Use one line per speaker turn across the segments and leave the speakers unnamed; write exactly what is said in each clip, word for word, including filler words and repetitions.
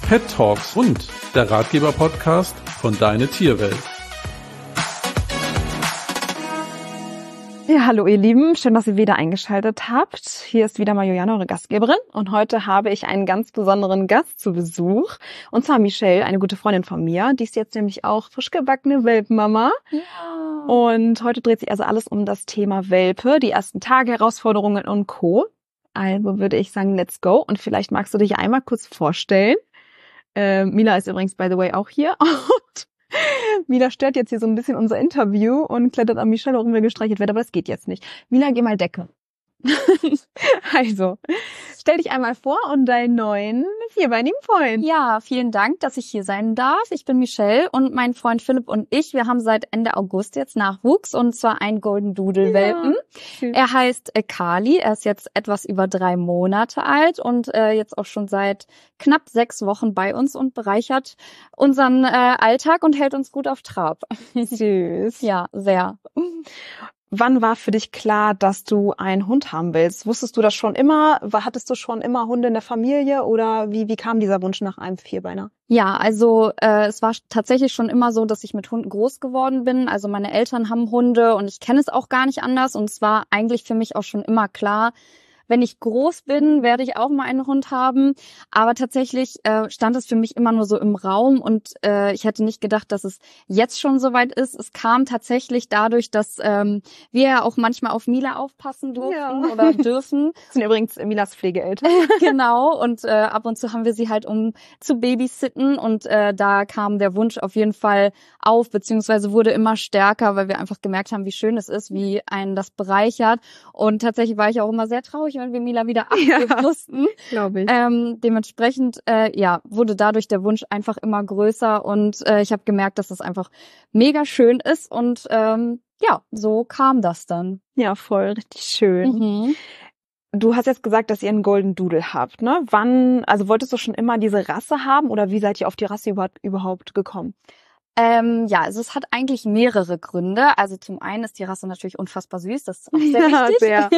Pet Talks und der Ratgeber-Podcast von Deine Tierwelt.
Ja, hallo ihr Lieben, schön, dass ihr wieder eingeschaltet habt. Hier ist wieder mal Juliane, eure Gastgeberin, und heute habe ich einen ganz besonderen Gast zu Besuch, und zwar Michelle, eine gute Freundin von mir. Die ist jetzt nämlich auch frisch gebackene Welpenmama. Ja. Und heute dreht sich also alles um das Thema Welpe, die ersten Tage, Herausforderungen und Co. Also würde ich sagen, let's go. Und vielleicht magst du dich einmal kurz vorstellen. Äh, Mila ist übrigens, by the way, auch hier. Und Mila stört jetzt hier so ein bisschen unser Interview und klettert an Michelle, warum wir gestreichelt wird, aber das geht jetzt nicht. Mila, geh mal Decke. Also, stell dich einmal vor und deinen neuen vierbeinigen Freund.
Ja, vielen Dank, dass ich hier sein darf. Ich bin Michelle und mein Freund Philipp und ich, wir haben seit Ende August jetzt Nachwuchs, und zwar einen Golden Doodle Welpen. Ja. Er heißt äh, Kali, er ist jetzt etwas über drei Monate alt und äh, jetzt auch schon seit knapp sechs Wochen bei uns und bereichert unseren äh, Alltag und hält uns gut auf Trab.
Süß.
Ja, sehr.
Wann war für dich klar, dass du einen Hund haben willst? Wusstest du das schon immer? Hattest du schon immer Hunde in der Familie, oder wie, wie kam dieser Wunsch nach einem Vierbeiner?
Ja, also äh, es war tatsächlich schon immer so, dass ich mit Hunden groß geworden bin. Also meine Eltern haben Hunde und ich kenne es auch gar nicht anders. Und es war eigentlich für mich auch schon immer klar, wenn ich groß bin, werde ich auch mal einen Hund haben. Aber tatsächlich äh, stand es für mich immer nur so im Raum, und äh, ich hätte nicht gedacht, dass es jetzt schon soweit ist. Es kam tatsächlich dadurch, dass ähm, wir ja auch manchmal auf Mila aufpassen durften ja. oder dürfen.
Das sind übrigens Milas Pflegeeltern.
Genau, und äh, ab und zu haben wir sie halt, um zu babysitten, und äh, da kam der Wunsch auf jeden Fall auf, beziehungsweise wurde immer stärker, weil wir einfach gemerkt haben, wie schön es ist, wie einen das bereichert. Und tatsächlich war ich auch immer sehr traurig, wenn wir Mila wieder abgeben ja, mussten.
Glaube ich.
Ähm, dementsprechend äh, ja, wurde dadurch der Wunsch einfach immer größer, und äh, ich habe gemerkt, dass das einfach mega schön ist, und ähm, ja, so kam das dann.
Ja, voll, richtig schön.
Mhm.
Du hast jetzt gesagt, dass ihr einen Golden Doodle habt, ne? Wann, also wolltest du schon immer diese Rasse haben, oder wie seid ihr auf die Rasse überhaupt, überhaupt gekommen?
Ähm, ja, also es hat eigentlich mehrere Gründe. Also zum einen ist die Rasse natürlich unfassbar süß, das ist auch sehr
ja,
wichtig.
Sehr.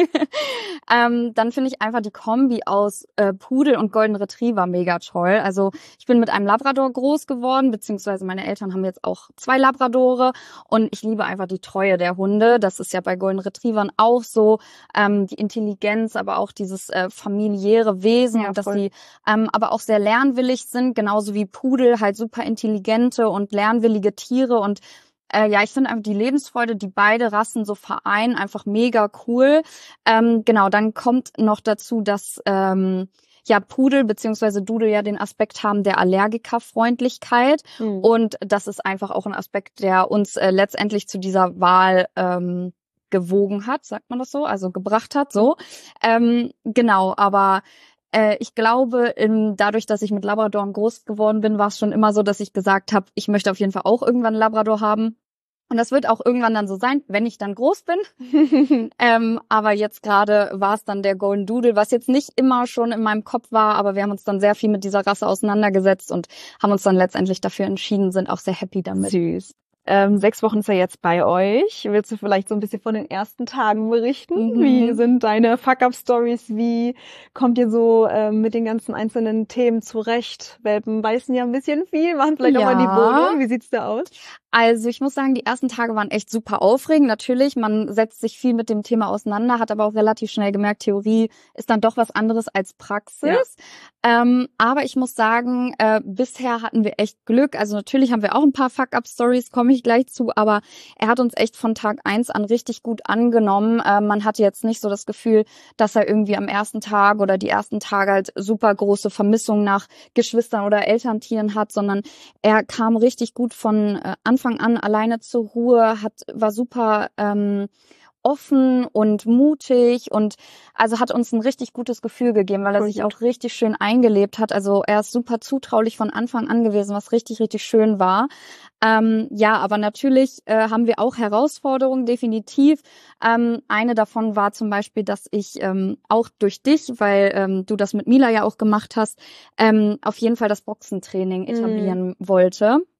ähm, dann finde ich einfach die Kombi aus äh, Pudel und Golden Retriever mega toll. Also ich bin mit einem Labrador groß geworden, beziehungsweise meine Eltern haben jetzt auch zwei Labradore, und ich liebe einfach die Treue der Hunde. Das ist ja bei Golden Retrievern auch so, ähm, die Intelligenz, aber auch dieses äh, familiäre Wesen,
ja,
und dass
voll.
sie ähm, aber auch sehr lernwillig sind, genauso wie Pudel, halt super intelligente und lernwillige Tiere. Und äh, ja, ich finde einfach die Lebensfreude, die beide Rassen so vereinen, einfach mega cool. Ähm, genau, dann kommt noch dazu, dass ähm, ja Pudel bzw. Doodle ja den Aspekt haben der Allergikerfreundlichkeit. Mhm. Und das ist einfach auch ein Aspekt, der uns äh, letztendlich zu dieser Wahl ähm, gewogen hat, sagt man das so, also gebracht hat, so. Ähm, genau, aber ich glaube, dadurch, dass ich mit Labradoren groß geworden bin, war es schon immer so, dass ich gesagt habe, ich möchte auf jeden Fall auch irgendwann einen Labrador haben. Und das wird auch irgendwann dann so sein, wenn ich dann groß bin. ähm, aber jetzt gerade war es dann der Golden Doodle, was jetzt nicht immer schon in meinem Kopf war, aber wir haben uns dann sehr viel mit dieser Rasse auseinandergesetzt und haben uns dann letztendlich dafür entschieden, sind auch sehr happy damit.
Süß. Ähm, sechs Wochen ist er jetzt bei euch. Willst du vielleicht so ein bisschen von den ersten Tagen berichten? Mhm. Wie sind deine Fuck-Up-Stories? Wie kommt ihr so ähm, mit den ganzen einzelnen Themen zurecht? Welpen beißen ja ein bisschen viel, machen vielleicht
ja.
auch mal die Boden. Wie sieht's da aus?
Also ich muss sagen, die ersten Tage waren echt super aufregend. Natürlich, man setzt sich viel mit dem Thema auseinander, hat aber auch relativ schnell gemerkt, Theorie ist dann doch was anderes als Praxis. Ja. Ähm, aber ich muss sagen, äh, bisher hatten wir echt Glück. Also natürlich haben wir auch ein paar Fuck-Up-Stories, komme ich gleich zu, aber er hat uns echt von Tag eins an richtig gut angenommen. Äh, man hatte jetzt nicht so das Gefühl, dass er irgendwie am ersten Tag oder die ersten Tage halt super große Vermissungen nach Geschwistern oder Elterntieren hat, sondern er kam richtig gut von äh, Anfang an alleine zur Ruhe, hat war super ähm, offen und mutig und also hat uns ein richtig gutes Gefühl gegeben, weil er sich auch richtig schön eingelebt hat. Also er ist super zutraulich von Anfang an gewesen, was richtig, richtig schön war. Ähm, ja, aber natürlich äh, haben wir auch Herausforderungen, definitiv. Ähm, eine davon war zum Beispiel, dass ich ähm, auch durch dich, weil ähm, du das mit Mila ja auch gemacht hast, ähm, auf jeden Fall das Boxentraining etablieren mhm. wollte.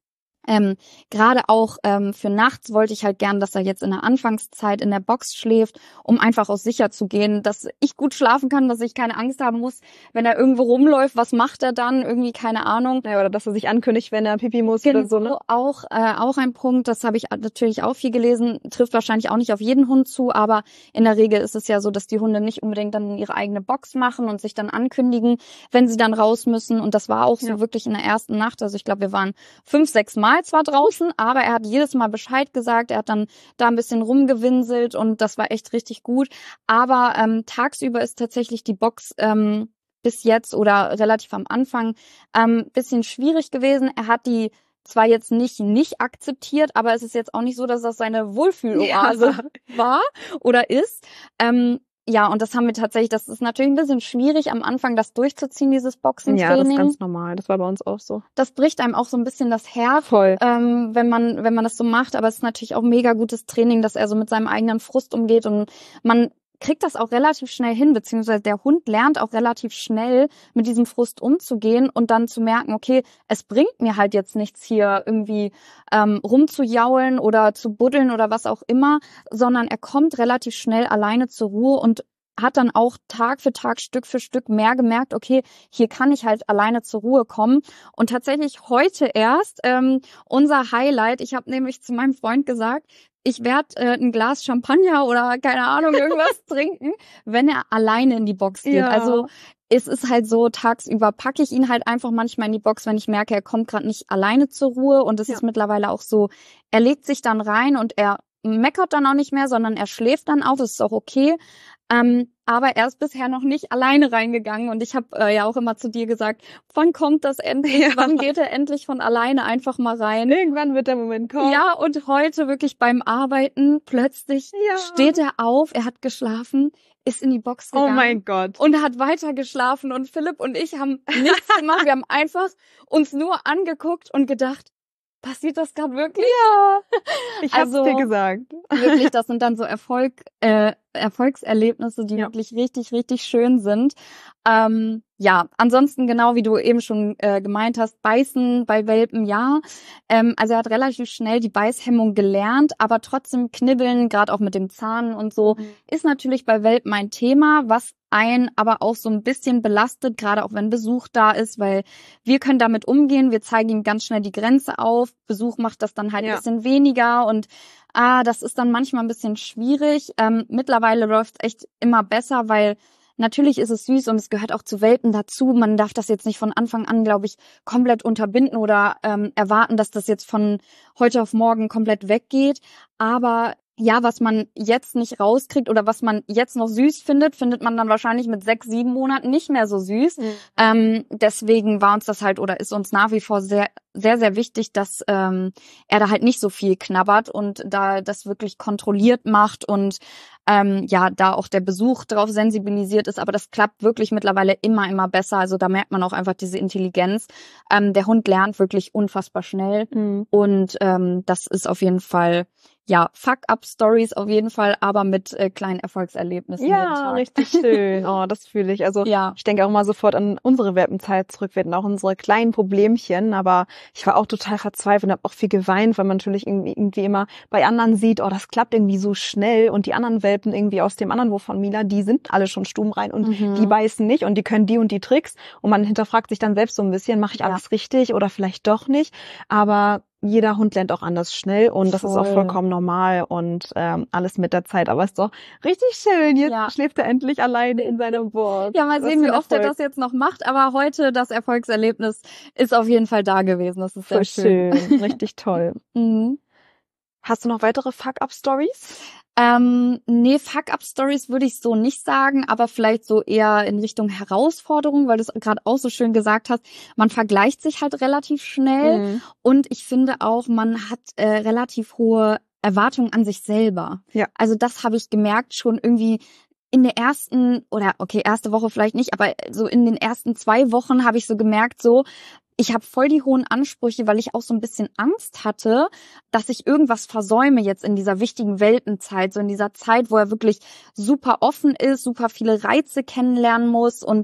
Ähm, gerade auch ähm, für nachts wollte ich halt gern, dass er jetzt in der Anfangszeit in der Box schläft, um einfach auch sicher zu gehen, dass ich gut schlafen kann, dass ich keine Angst haben muss, wenn er irgendwo rumläuft, was macht er dann? Irgendwie keine Ahnung.
Ja, oder dass er sich ankündigt, wenn er Pipi muss
Genau,
oder so, ne?
auch, äh, auch ein Punkt, das habe ich natürlich auch viel gelesen, trifft wahrscheinlich auch nicht auf jeden Hund zu, aber in der Regel ist es ja so, dass die Hunde nicht unbedingt dann ihre eigene Box machen und sich dann ankündigen, wenn sie dann raus müssen. Und das war auch so
Ja.
wirklich in der ersten Nacht. Also ich glaube, wir waren fünf, sechs Mal zwar draußen, aber er hat jedes Mal Bescheid gesagt. Er hat dann da ein bisschen rumgewinselt und das war echt richtig gut. Aber ähm, tagsüber ist tatsächlich die Box ähm, bis jetzt oder relativ am Anfang ähm, bisschen schwierig gewesen. Er hat die zwar jetzt nicht nicht akzeptiert, aber es ist jetzt auch nicht so, dass das seine Wohlfühloase
Ja.
war oder ist. Ähm, Ja, und das haben wir tatsächlich, das ist natürlich ein bisschen schwierig am Anfang, das durchzuziehen, dieses Boxentraining.
Ja, das ist ganz normal. Das war bei uns auch so.
Das bricht einem auch so ein bisschen das Herz,
Voll.
ähm, wenn man wenn man das so macht. Aber es ist natürlich auch mega gutes Training, dass er so mit seinem eigenen Frust umgeht. Und man kriegt das auch relativ schnell hin, beziehungsweise der Hund lernt auch relativ schnell, mit diesem Frust umzugehen und dann zu merken, okay, es bringt mir halt jetzt nichts, hier irgendwie ähm, rumzujaulen oder zu buddeln oder was auch immer, sondern er kommt relativ schnell alleine zur Ruhe und hat dann auch Tag für Tag, Stück für Stück mehr gemerkt, okay, hier kann ich halt alleine zur Ruhe kommen. Und tatsächlich heute erst ähm, unser Highlight, ich habe nämlich zu meinem Freund gesagt, ich werde äh, ein Glas Champagner oder keine Ahnung, irgendwas trinken, wenn er alleine in die Box geht.
Ja.
Also es ist halt so, tagsüber packe ich ihn halt einfach manchmal in die Box, wenn ich merke, er kommt gerade nicht alleine zur Ruhe. Und es
Ja.
ist mittlerweile auch so, er legt sich dann rein und er meckert dann auch nicht mehr, sondern er schläft dann auch, das ist auch okay. Ähm, aber er ist bisher noch nicht alleine reingegangen und ich habe äh, ja auch immer zu dir gesagt, wann kommt das endlich,
Ja.
wann geht er endlich von alleine einfach mal rein?
Irgendwann wird der Moment kommen.
Ja, und heute wirklich beim Arbeiten plötzlich
Ja.
steht er auf, er hat geschlafen, ist in die Box
Oh
gegangen
mein Gott.
und hat weiter geschlafen und Philipp und ich haben nichts gemacht, wir haben einfach uns nur angeguckt und gedacht, passiert das gerade wirklich?
Ja. Ich hab's
Also-
dir gesagt.
Wirklich, das sind dann so Erfolg, äh, Erfolgserlebnisse, die
Ja.
wirklich richtig, richtig schön sind. Ähm, ja, ansonsten genau wie du eben schon äh, gemeint hast, beißen bei Welpen, ja. Ähm, also er hat relativ schnell die Beißhemmung gelernt, aber trotzdem knibbeln, gerade auch mit dem Zahn und so,
Mhm.
ist natürlich bei Welpen ein Thema, was einen aber auch so ein bisschen belastet, gerade auch wenn Besuch da ist, weil wir können damit umgehen, wir zeigen ihm ganz schnell die Grenze auf, Besuch macht das dann halt
Ja.
ein bisschen weniger und ah, das ist dann manchmal ein bisschen schwierig. Ähm, mittlerweile läuft es echt immer besser, weil natürlich ist es süß und es gehört auch zu Welpen dazu. Man darf das jetzt nicht von Anfang an, glaube ich, komplett unterbinden oder ähm, erwarten, dass das jetzt von heute auf morgen komplett weggeht. Aber ja, was man jetzt nicht rauskriegt oder was man jetzt noch süß findet, findet man dann wahrscheinlich mit sechs, sieben Monaten nicht mehr so süß.
Mhm.
Ähm, deswegen war uns das halt oder ist uns nach wie vor sehr, sehr, sehr wichtig, dass ähm, er da halt nicht so viel knabbert und da das wirklich kontrolliert macht und ähm, ja, da auch der Besuch drauf sensibilisiert ist. Aber das klappt wirklich mittlerweile immer, immer besser. Also da merkt man auch einfach diese Intelligenz. Ähm, der Hund lernt wirklich unfassbar schnell
Mhm.
und ähm, das ist auf jeden Fall ja, Fuck-up-Stories auf jeden Fall, aber mit äh, kleinen Erfolgserlebnissen jeden
Ja,
Tag.
richtig schön. Oh, das fühle ich. Also
Ja.
ich denke auch mal sofort an unsere Welpenzeit zurück. Wir hatten auch unsere kleinen Problemchen, aber ich war auch total verzweifelt und habe auch viel geweint, weil man natürlich irgendwie, irgendwie immer bei anderen sieht, oh, das klappt irgendwie so schnell und die anderen Welpen irgendwie aus dem anderen Wurf von Mila, die sind alle schon stubenrein und
Mhm.
die beißen nicht und die können die und die Tricks und man hinterfragt sich dann selbst so ein bisschen, mache ich
Ja.
alles richtig oder vielleicht doch nicht, aber jeder Hund lernt auch anders schnell und das ist auch
Voll.
vollkommen normal und ähm, alles mit der Zeit. Aber ist doch richtig schön. Jetzt
Ja.
schläft er endlich alleine in seinem Board.
Ja, mal
Was
sehen,
für
wie
ein
oft er
Erfolg.
das jetzt noch macht, aber heute das Erfolgserlebnis ist auf jeden Fall da gewesen. Das ist sehr
Voll
schön.
schön. Richtig toll.
Mhm.
Hast du noch weitere Fuck-Up-Stories?
Ähm, nee, Fuck-Up-Stories würde ich so nicht sagen, aber vielleicht so eher in Richtung Herausforderung, weil du es gerade auch so schön gesagt hast. Man vergleicht sich halt relativ schnell
Mhm.
und ich finde auch, man hat äh, relativ hohe Erwartungen an sich selber.
Ja.
Also das habe ich gemerkt schon irgendwie in der ersten, oder okay, erste Woche vielleicht nicht, aber so in den ersten zwei Wochen habe ich so gemerkt, so, ich habe voll die hohen Ansprüche, weil ich auch so ein bisschen Angst hatte, dass ich irgendwas versäume jetzt in dieser wichtigen Welpenzeit, so in dieser Zeit, wo er wirklich super offen ist, super viele Reize kennenlernen muss und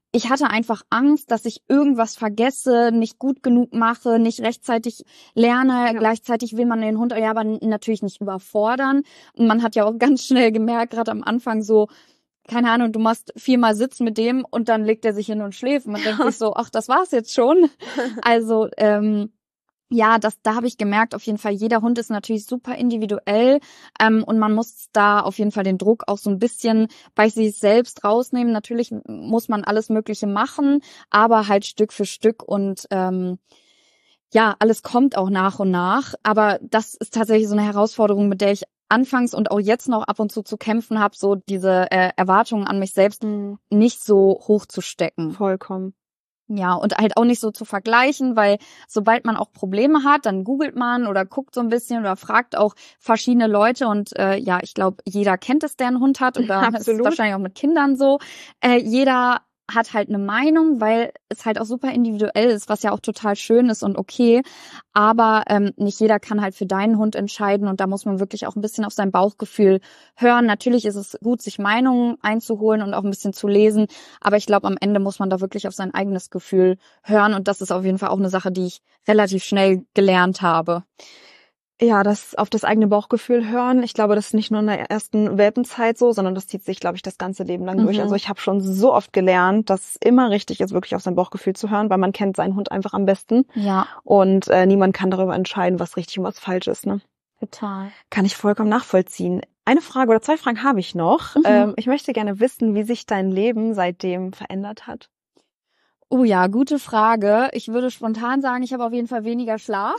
ich hatte einfach Angst, dass ich irgendwas vergesse, nicht gut genug mache, nicht rechtzeitig lerne. Ja. Gleichzeitig will man den Hund ja aber natürlich nicht überfordern. Und man hat ja auch ganz schnell gemerkt, gerade am Anfang so, keine Ahnung, du machst viermal Sitz mit dem und dann legt er sich hin und schläft. Man denkt sich so, ach, das war's jetzt schon. Also, ähm, ja, das, da habe ich gemerkt, auf jeden Fall, jeder Hund ist natürlich super individuell, ähm, und man muss da auf jeden Fall den Druck auch so ein bisschen bei sich selbst rausnehmen. Natürlich muss man alles Mögliche machen, aber halt Stück für Stück und ähm, ja, alles kommt auch nach und nach. Aber das ist tatsächlich so eine Herausforderung, mit der ich anfangs und auch jetzt noch ab und zu zu kämpfen habe, so diese äh, Erwartungen an mich selbst mhm. nicht so hoch zu stecken.
Vollkommen.
Ja, und halt auch nicht so zu vergleichen, weil sobald man auch Probleme hat, dann googelt man oder guckt so ein bisschen oder fragt auch verschiedene Leute und äh, ja, ich glaube, jeder kennt es, der einen Hund hat oder das ist wahrscheinlich auch mit Kindern so. Äh, jeder hat halt eine Meinung, weil es halt auch super individuell ist, was ja auch total schön ist und okay. Aber ähm, nicht jeder kann halt für deinen Hund entscheiden und da muss man wirklich auch ein bisschen auf sein Bauchgefühl hören. Natürlich ist es gut, sich Meinungen einzuholen und auch ein bisschen zu lesen, aber ich glaube, am Ende muss man da wirklich auf sein eigenes Gefühl hören und das ist auf jeden Fall auch eine Sache, die ich relativ schnell gelernt habe.
Ja, das auf das eigene Bauchgefühl hören. Ich glaube, das ist nicht nur in der ersten Welpenzeit so, sondern das zieht sich, glaube ich, das ganze Leben lang mhm. durch. Also ich habe schon so oft gelernt, dass es immer richtig ist, wirklich auf sein Bauchgefühl zu hören, weil man kennt seinen Hund einfach am besten.
Ja.
Und äh, niemand kann darüber entscheiden, was richtig und was falsch ist. Ne?
Total.
Kann ich vollkommen nachvollziehen. Eine Frage oder zwei Fragen habe ich noch. Mhm. Ähm, ich möchte gerne wissen, wie sich dein Leben seitdem verändert hat.
Oh ja, gute Frage. Ich würde spontan sagen, ich habe auf jeden Fall weniger Schlaf.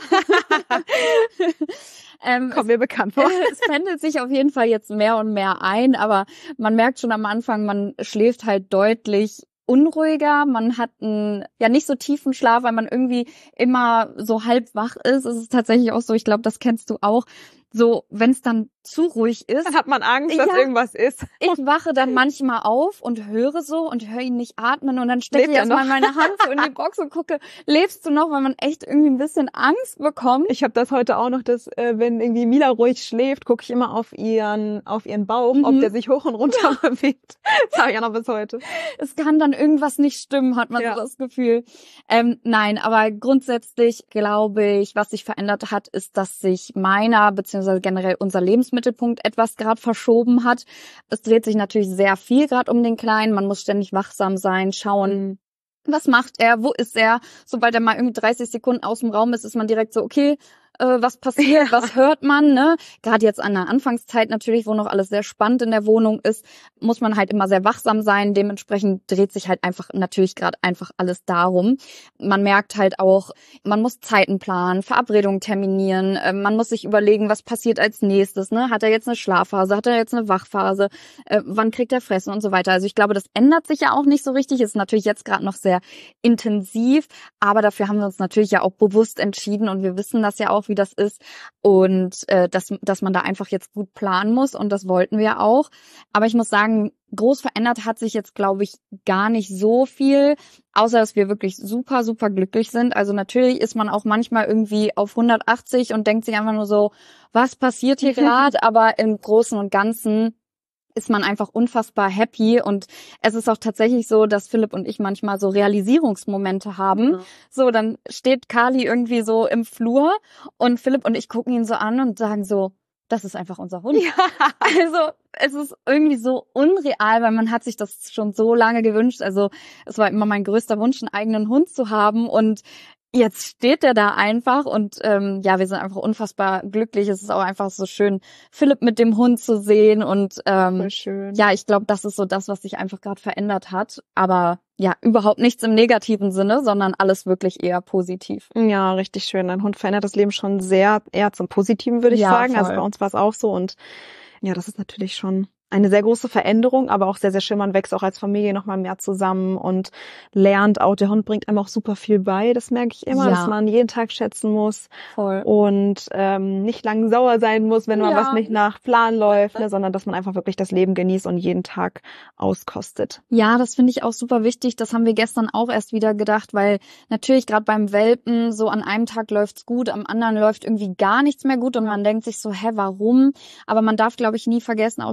ähm,
Kommt mir bekannt vor.
Es pendelt sich auf jeden Fall jetzt mehr und mehr ein, aber man merkt schon am Anfang, man schläft halt deutlich unruhiger, man hat einen ja nicht so tiefen Schlaf, weil man irgendwie immer so halb wach ist. Es ist tatsächlich auch so, ich glaube, das kennst du auch, so wenn es dann zu ruhig ist.
Dann hat man Angst, dass ja, irgendwas ist.
Ich wache dann manchmal auf und höre so und höre ihn nicht atmen und dann stecke ich erstmal meine Hand so in die Box und gucke, lebst du noch, weil man echt irgendwie ein bisschen Angst bekommt.
Ich habe das heute auch noch, dass äh, wenn irgendwie Mila ruhig schläft, gucke ich immer auf ihren auf ihren Bauch, mhm. ob der sich hoch und runter ja. bewegt. Das habe ich ja noch bis heute.
Es kann dann irgendwas nicht stimmen, hat man ja. so das Gefühl. Ähm, nein, aber grundsätzlich glaube ich, was sich verändert hat, ist, dass sich meiner beziehungsweise generell unser Lebensmittelpunkt etwas gerade verschoben hat. Es dreht sich natürlich sehr viel gerade um den Kleinen. Man muss ständig wachsam sein, schauen, was macht er, wo ist er. Sobald er mal irgendwie dreißig Sekunden aus dem Raum ist, ist man direkt so, okay, äh, was passiert, ja. was hört man, ne? Gerade jetzt an der Anfangszeit natürlich, wo noch alles sehr spannend in der Wohnung ist, muss man halt immer sehr wachsam sein. Dementsprechend dreht sich halt einfach natürlich gerade einfach alles darum. Man merkt halt auch, man muss Zeiten planen, Verabredungen terminieren, äh, man muss sich überlegen, was passiert als nächstes, ne? Hat er jetzt eine Schlafphase, hat er jetzt eine Wachphase, äh, wann kriegt er Fressen und so weiter. Also ich glaube, das ändert sich ja auch nicht so richtig. Ist natürlich jetzt gerade noch sehr intensiv, aber dafür haben wir uns natürlich ja auch bewusst entschieden und wir wissen das ja auch, wie das ist und äh, dass dass man da einfach jetzt gut planen muss und das wollten wir auch. Aber ich muss sagen, groß verändert hat sich jetzt, glaube ich, gar nicht so viel, außer dass wir wirklich super, super glücklich sind. Also natürlich ist man auch manchmal irgendwie auf hundertachtzig und denkt sich einfach nur so, was passiert hier gerade? Aber im Großen und Ganzen ist man einfach unfassbar happy und es ist auch tatsächlich so, dass Philipp und ich manchmal so Realisierungsmomente haben. Mhm. So, dann steht Kali irgendwie so im Flur und Philipp und ich gucken ihn so an und sagen so, das ist einfach unser Hund. Ja. Also es ist irgendwie so unreal, weil man hat sich das schon so lange gewünscht. Also es war immer mein größter Wunsch, einen eigenen Hund zu haben und jetzt steht der da einfach und ähm, ja, wir sind einfach unfassbar glücklich. Es ist auch einfach so schön, Philipp mit dem Hund zu sehen und ähm,
voll schön.
Ja, ich glaube, das ist so das, was sich einfach gerade verändert hat. Aber ja, überhaupt nichts im negativen Sinne, sondern alles wirklich eher positiv.
Ja, richtig schön. Ein Hund verändert das Leben schon sehr, eher zum Positiven, würde ich ja, sagen. Voll. Also bei uns war es auch so und ja, das ist natürlich schon eine sehr große Veränderung, aber auch sehr, sehr schön. Man wächst auch als Familie nochmal mehr zusammen und lernt auch. Der Hund bringt einem auch super viel bei. Das merke ich immer, ja. dass man jeden Tag schätzen muss.
Voll.
Und ähm, nicht lang sauer sein muss, wenn man ja. was nicht nach Plan läuft, ne, sondern dass man einfach wirklich das Leben genießt und jeden Tag auskostet.
Ja, das finde ich auch super wichtig. Das haben wir gestern auch erst wieder gedacht, weil natürlich gerade beim Welpen so an einem Tag läuft's gut, am anderen läuft irgendwie gar nichts mehr gut und man denkt sich so, hä, warum? Aber man darf, glaube ich, nie vergessen, auch der Welpe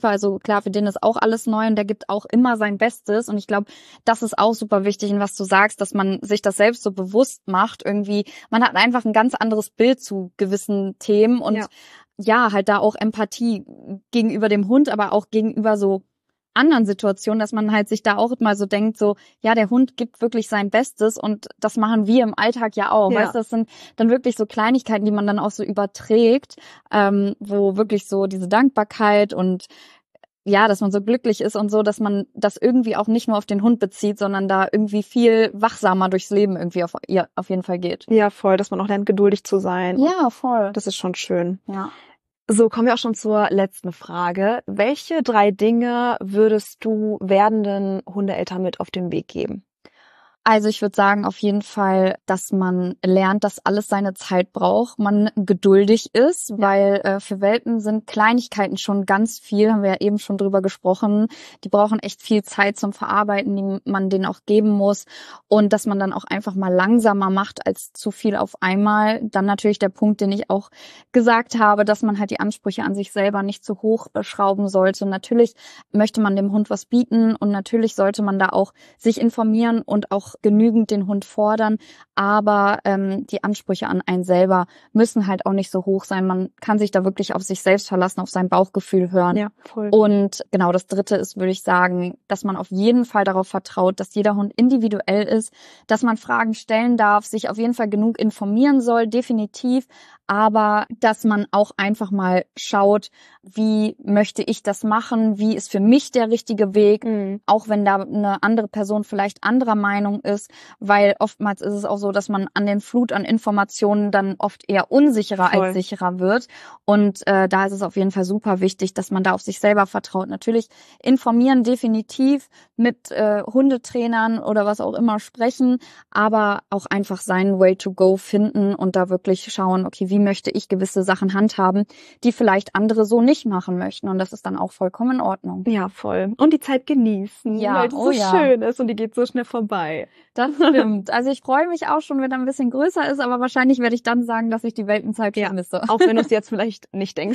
Welpe, also klar, für den ist auch alles neu und der gibt auch immer sein Bestes. Und ich glaube, das ist auch super wichtig, in was du sagst, dass man sich das selbst so bewusst macht. Irgendwie, man hat einfach ein ganz anderes Bild zu gewissen Themen und ja, ja halt da auch Empathie gegenüber dem Hund, aber auch gegenüber so anderen Situationen, dass man halt sich da auch mal so denkt, so, ja, der Hund gibt wirklich sein Bestes und das machen wir im Alltag ja auch. Ja. Weißt du, das sind dann wirklich so Kleinigkeiten, die man dann auch so überträgt, ähm, wo wirklich so diese Dankbarkeit und ja, dass man so glücklich ist und so, dass man das irgendwie auch nicht nur auf den Hund bezieht, sondern da irgendwie viel wachsamer durchs Leben irgendwie auf, ja, auf jeden Fall geht.
Ja, voll, dass man auch lernt, geduldig zu sein.
Ja, voll.
Das ist schon schön.
Ja.
So, kommen wir auch schon zur letzten Frage. Welche drei Dinge würdest du werdenden Hundeeltern mit auf den Weg geben?
Also ich würde sagen auf jeden Fall, dass man lernt, dass alles seine Zeit braucht, man geduldig ist, ja. weil äh, für Welpen sind Kleinigkeiten schon ganz viel, haben wir ja eben schon drüber gesprochen. Die brauchen echt viel Zeit zum Verarbeiten, die man denen auch geben muss und dass man dann auch einfach mal langsamer macht als zu viel auf einmal. Dann natürlich der Punkt, den ich auch gesagt habe, dass man halt die Ansprüche an sich selber nicht zu hoch schrauben sollte. Natürlich möchte man dem Hund was bieten und natürlich sollte man da auch sich informieren und auch genügend den Hund fordern, aber ähm, die Ansprüche an einen selber müssen halt auch nicht so hoch sein. Man kann sich da wirklich auf sich selbst verlassen, auf sein Bauchgefühl hören.
Ja, voll.
Und genau, das Dritte ist, würde ich sagen, dass man auf jeden Fall darauf vertraut, dass jeder Hund individuell ist, dass man Fragen stellen darf, sich auf jeden Fall genug informieren soll, definitiv, aber dass man auch einfach mal schaut, wie möchte ich das machen, wie ist für mich der richtige Weg, mhm. auch wenn da eine andere Person vielleicht anderer Meinung ist, weil oftmals ist es auch so, dass man an den Flut an Informationen dann oft eher unsicherer Voll. als sicherer wird und äh, da ist es auf jeden Fall super wichtig, dass man da auf sich selber vertraut. Natürlich informieren definitiv mit äh, Hundetrainern oder was auch immer sprechen, aber auch einfach seinen Way to go finden und da wirklich schauen, okay, wie möchte ich gewisse Sachen handhaben, die vielleicht andere so nicht machen möchten und das ist dann auch vollkommen in Ordnung.
Ja, voll. Und die Zeit genießen,
ja,
weil es
oh
so
ja.
schön ist und die geht so schnell vorbei.
Das stimmt. Also ich freue mich auch schon, wenn er ein bisschen größer ist, aber wahrscheinlich werde ich dann sagen, dass ich die Welpenzeit
ja,
vermisse.
Auch wenn du es jetzt vielleicht nicht denkst.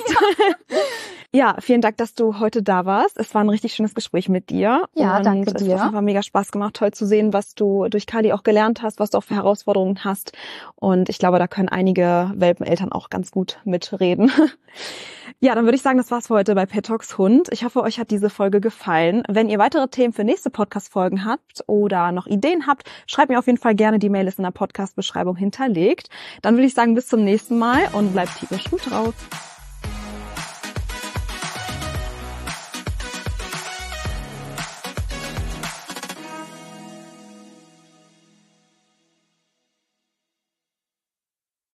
Ja, vielen Dank, dass du heute da warst. Es war ein richtig schönes Gespräch mit dir.
Ja,
und
danke
es
dir.
Es hat einfach mega Spaß gemacht, toll zu sehen, was du durch Kali auch gelernt hast, was du auch für Herausforderungen hast. Und ich glaube, da können einige Welpeneltern auch ganz gut mitreden. Ja, dann würde ich sagen, das war's für heute bei Pet Talks Hund. Ich hoffe, euch hat diese Folge gefallen. Wenn ihr weitere Themen für nächste Podcast-Folgen habt oder noch Ideen habt, schreibt mir auf jeden Fall gerne. Die Mail ist in der Podcast-Beschreibung hinterlegt. Dann würde ich sagen, bis zum nächsten Mal und bleibt tierisch gut drauf.